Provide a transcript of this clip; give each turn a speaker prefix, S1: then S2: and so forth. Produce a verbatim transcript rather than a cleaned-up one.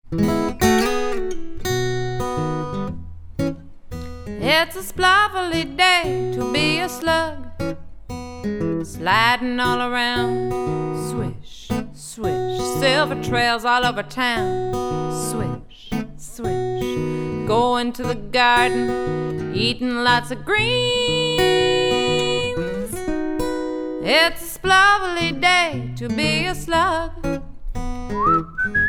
S1: It's a spluvely day to be a slug, sliding all around. Swish, swish, silver trails all over town. Swish, swish, going to the garden, eating lots of greens. It's a spluvely day to be a slug.